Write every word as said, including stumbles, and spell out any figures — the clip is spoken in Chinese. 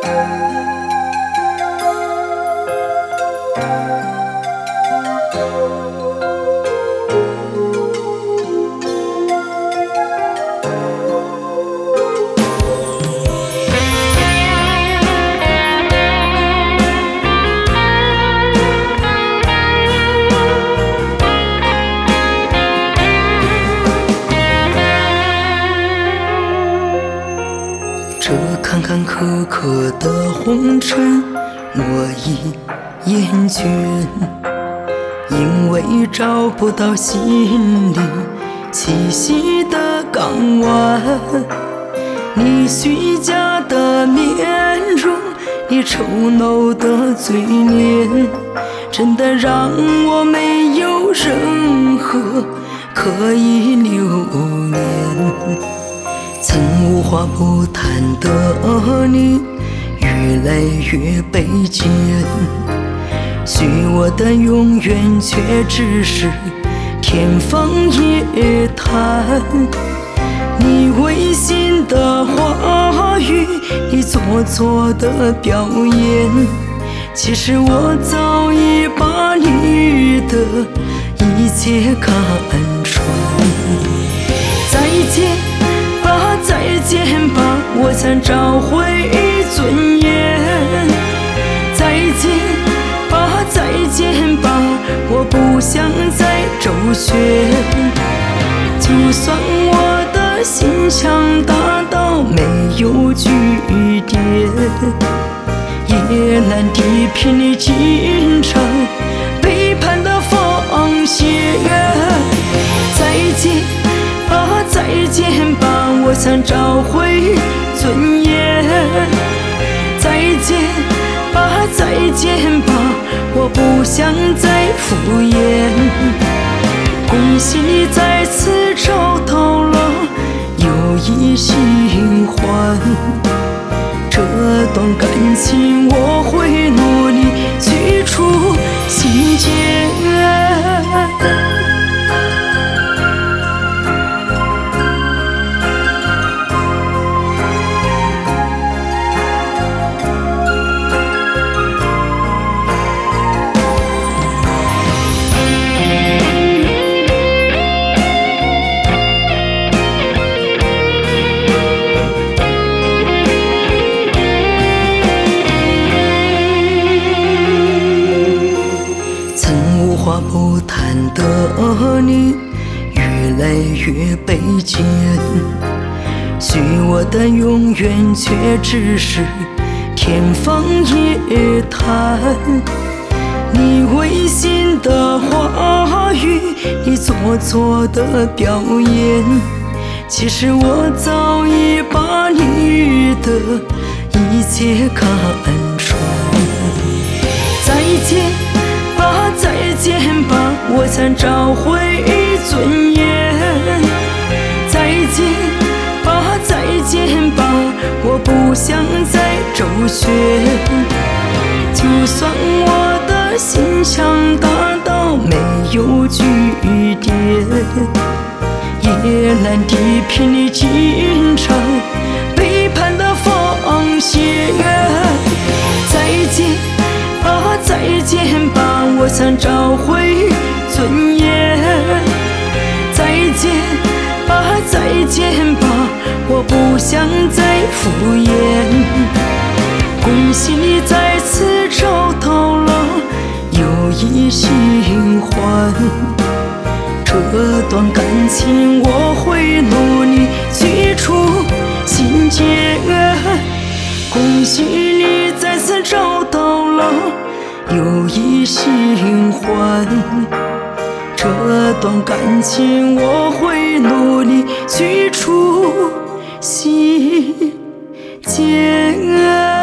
这坎坎坷坷的红尘，我已厌倦，因为找不到心灵栖息的港湾。你虚假的面容，你丑陋的嘴脸，真的让我没有任何可以留恋。曾无话不谈的你，越来越卑贱，许我的永远却只是天方夜谭。你违心的话语，你做作的表演，其实我早已把你的一切看穿。再见吧，再见吧，我想找回尊严。再见吧，再见吧，我不想再周旋。就算我的心墙大到没有据点，也难地平你经常背叛的防线。再见吧，再见吧，我想找回尊严。再见吧，再见吧，我不想再敷衍。恭喜你再次找到了友谊新欢，这段感情我会努力去除心结。无话不谈的你，越来越卑贱，许我的永远却只是天方夜谭。你违心的话语，你做作的表演，其实我早已把你的一切看穿。再见吧，再见吧，我想找回尊严。再见吧，再见吧，我不想再周旋。就算我的心墙大到没有据点，也难地平你经常背叛的防线。再见吧，再见吧，我想找回尊严。再见吧，再见吧，我不想再敷衍。恭喜你再次找到了友谊新欢，这段感情我会努力去除心结。恭喜你再次找到了友谊新欢，这段感情我会努力去除心结。